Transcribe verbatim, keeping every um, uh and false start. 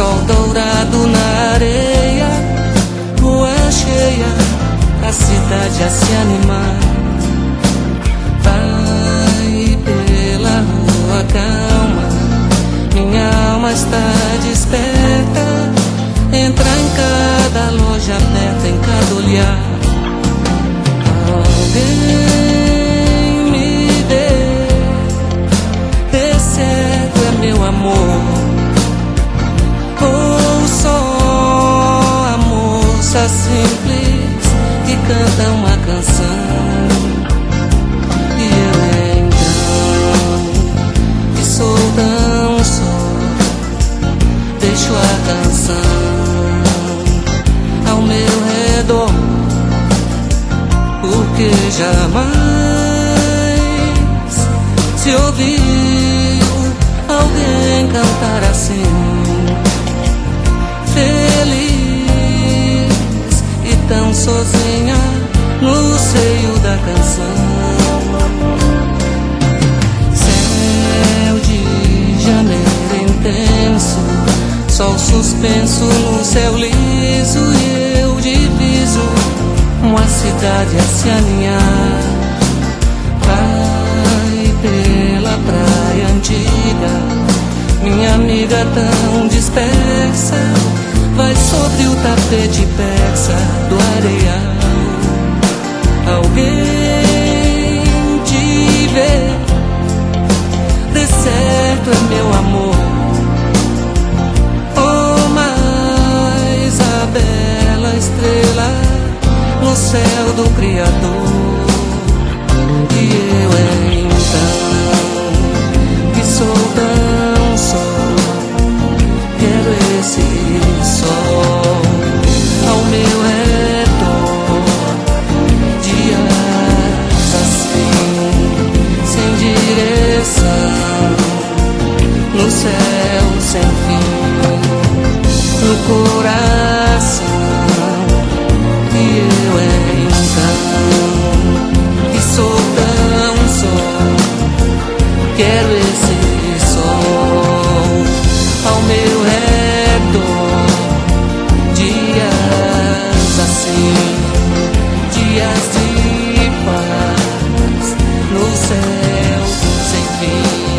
sol dourado na areia, lua cheia, a cidade a se animar. Vai pela rua calma, minha alma está desperta. Entra em cada loja aberta, em cada olhar. Alguém me dê, dê certo, é meu amor. Ou só a moça simples que canta uma canção. E eu então, que sou tão só, deixo a canção ao meu redor, porque jamais se ouviu alguém cantar assim, feliz e tão sozinha no seio da canção. Céu de janeiro intenso, sol suspenso no céu liso, e eu diviso uma cidade a se aninhar. Vai pela praia antiga, minha amiga tão dispersa, vai sobre o tapete persa do areial. Alguém te vê, de certo é meu amor. Estrela no céu do Criador. E eu então, que sou tão só, quero esse sol ao meu redor. Dias assim, sem direção, no céu sem fim, no coração. E eu então, que sou tão só, quero esse sol ao meu redor. Dias assim, dias de paz, no céu sem fim.